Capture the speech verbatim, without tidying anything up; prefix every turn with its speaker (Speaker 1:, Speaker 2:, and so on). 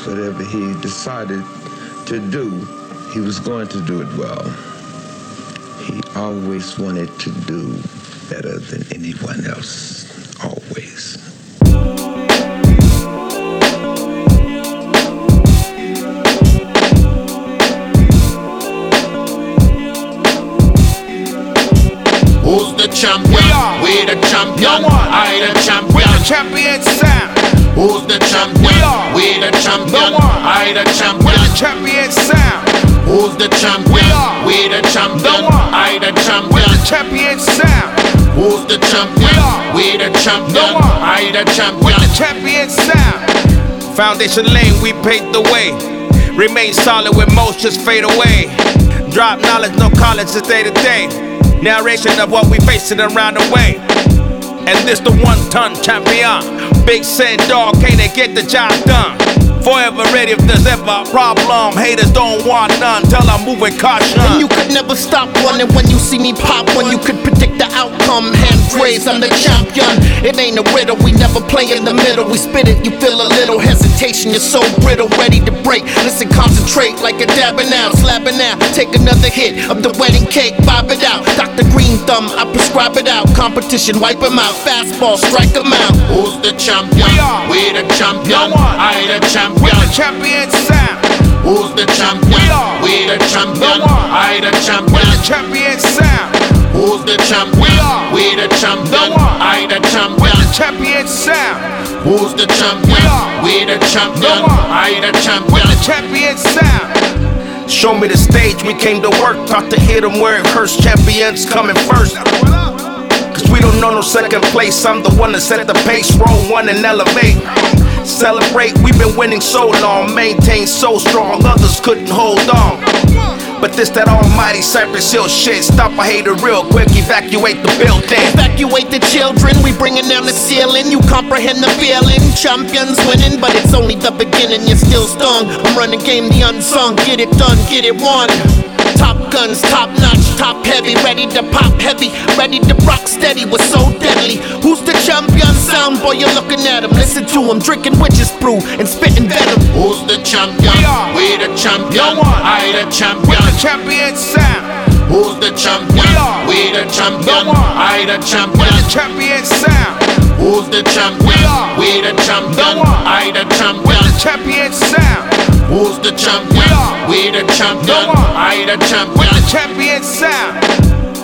Speaker 1: whatever he decided to do, he was going to do it well. He always wanted to do better than anyone else, always.
Speaker 2: Who's the champion? We are. We the champion. No I the champion.
Speaker 3: We the champion sound.
Speaker 2: Who's the champion?
Speaker 3: We are.
Speaker 2: We the champion.
Speaker 3: No
Speaker 2: I the champion.
Speaker 3: We the champion sound.
Speaker 2: Who's the champion?
Speaker 3: We are.
Speaker 2: We the champion.
Speaker 3: No
Speaker 2: I the champion.
Speaker 3: We the champion sound.
Speaker 2: Who's the champion?
Speaker 3: We are.
Speaker 2: We the champion.
Speaker 3: No
Speaker 2: I the champion.
Speaker 3: We the champion sound. Foundation lane, we paved the way. Remain solid when most just fade away. Drop knowledge, no college, it's day to day. Narration of what we facing around the way. And this the one-ton champion. Big Sen dog, can't they get the job done? Forever ready if there's ever a problem. Haters don't want none, tell I'm moving caution.
Speaker 4: And you could never stop running when you see me pop. When you could predict the outcome. Hands raised, I'm the champion. It ain't a riddle, we never play in the middle. We spit it, you feel a little hesitation. You're so brittle, ready to break. Listen, concentrate like a dabbing out, slapping out. Take another hit of the wedding cake, bob it out. Doctor Green Thumb, I prescribe it out. Competition, wipe 'em out. Fastball, strike 'em out.
Speaker 2: Who's the champion?
Speaker 3: We are.
Speaker 2: We the champion.
Speaker 3: No one.
Speaker 2: I the champion.
Speaker 3: We the champion sound.
Speaker 2: Who's the champion?
Speaker 3: We are.
Speaker 2: We the champion.
Speaker 3: No one.
Speaker 2: I the
Speaker 3: We
Speaker 2: champion.
Speaker 3: the champion sound.
Speaker 2: Who's the champion?
Speaker 3: We are.
Speaker 2: We the champion.
Speaker 3: No one.
Speaker 2: I the
Speaker 3: We
Speaker 2: champion.
Speaker 3: the champion sound.
Speaker 2: Who's the champion?
Speaker 3: We are.
Speaker 2: We the champion.
Speaker 3: No one.
Speaker 2: I the
Speaker 3: We
Speaker 2: champion.
Speaker 3: the champion sound. Show me the stage, we came to work. Taught to hit 'em where it hurts. Champions coming first. Cause we don't know no second place. I'm the one that set the pace. Roll one and elevate. Celebrate, we've been winning so long. Maintain so strong, others couldn't hold on. But this that almighty Cypress Hill shit. Stop a hater real quick, evacuate the building.
Speaker 4: Evacuate the children, we bringing down the ceiling. You comprehend the feeling. Champions winning, but it's only the beginning. You're still stung. I'm running game the unsung. Get it done, get it won. Top guns, top notch, top heavy. Ready to pop heavy, ready to rock steady. We're so deadly. Who's the champion sound? Boy, you're looking at him. Listen to him, drinking witch's brew and spitting venom.
Speaker 2: Who's the champion?
Speaker 3: We are.
Speaker 2: We the champion.
Speaker 3: No one.
Speaker 2: I the
Speaker 3: We
Speaker 2: champion.
Speaker 3: the champion sound.
Speaker 2: Who's the champion?
Speaker 3: We are.
Speaker 2: We the champion.
Speaker 3: No one.
Speaker 2: I the
Speaker 3: We
Speaker 2: champion.
Speaker 3: the champion sound.
Speaker 2: Who's the champion?
Speaker 3: We are.
Speaker 2: We the champion.
Speaker 3: No one.
Speaker 2: I the
Speaker 3: We
Speaker 2: champion.
Speaker 3: the champion sound.
Speaker 2: Who's the champion?
Speaker 3: We are.
Speaker 2: We the champion.
Speaker 3: No one.
Speaker 2: I the
Speaker 3: We
Speaker 2: champion.
Speaker 3: the champion sound.